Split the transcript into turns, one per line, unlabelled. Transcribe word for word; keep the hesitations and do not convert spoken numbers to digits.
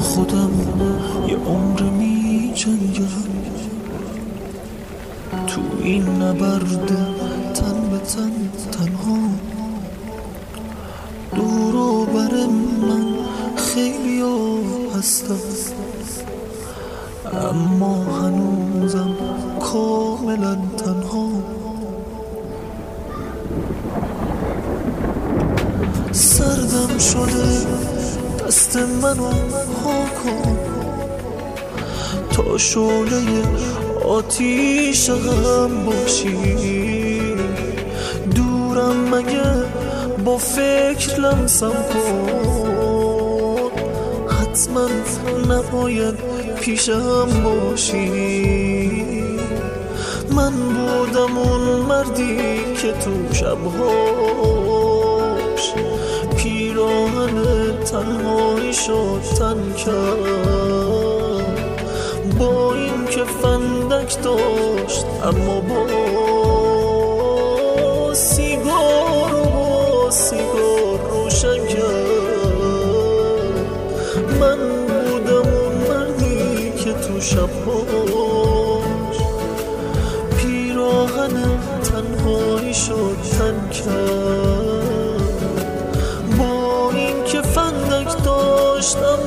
خودم یه عمر می جنگم تو این نبرد تن به تن تنها. دور و بر من خیلی ها هستم اما هنوزم کاملا تنها. سردم شده دست منو ها کن تا شعله آتیش غم باشی. دورم مگه با فکر لمسم کن حتما نباید پیشم باشی. من بودم اون مردی که تو شبهاش پیراهن تنهایی شد تن کرد. با این که فندک داشت اما با سیگار و با سیگار روشن کرد. من بودم اون مردی که تو شبهاش پیراهن تنهایی شد تن کرد. با این که فندک داشتم